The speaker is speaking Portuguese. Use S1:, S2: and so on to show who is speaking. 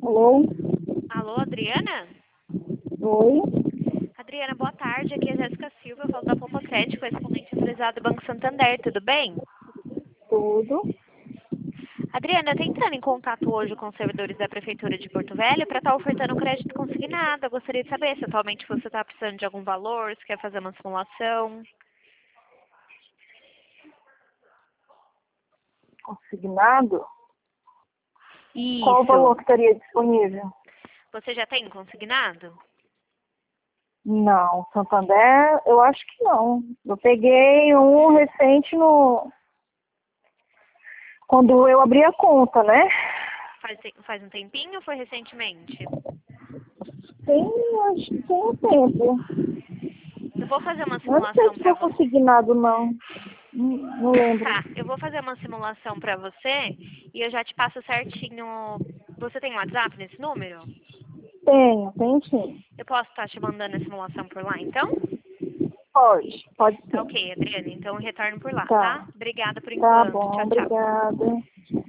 S1: Alô?
S2: Alô, Adriana?
S1: Oi?
S2: Adriana, boa tarde. Aqui é a Jéssica Silva, eu falo da Poupa Crédito, correspondente autorizado do Banco Santander, tudo bem?
S1: Tudo?
S2: Adriana, eu tô entrando em contato hoje com os servidores da Prefeitura de Porto Velho para estar ofertando um crédito consignado. Eu gostaria de saber se atualmente você está precisando de algum valor, se quer fazer uma simulação.
S1: Consignado? Qual o valor
S2: Isso.
S1: que estaria disponível?
S2: Você já tem consignado?
S1: Não, Santander, eu acho que não. Eu peguei um recente quando eu abri a conta, né?
S2: Faz um tempinho ou foi recentemente?
S1: Acho que tem um tempo.
S2: Eu vou fazer uma
S1: Eu não sei
S2: simulação
S1: se
S2: para
S1: foi
S2: você.
S1: consignado, não. Não lembro.
S2: Tá, eu vou fazer uma simulação pra você e eu já te passo certinho. Você tem WhatsApp nesse número?
S1: Tenho sim.
S2: Eu posso estar te mandando a simulação por lá, então?
S1: Pode
S2: Tá
S1: sim.
S2: ok, Adriana. Então eu retorno por lá,
S1: Tá,
S2: tá? Obrigada por
S1: tá
S2: enquanto.
S1: bom,
S2: Tchau, tchau.
S1: obrigada.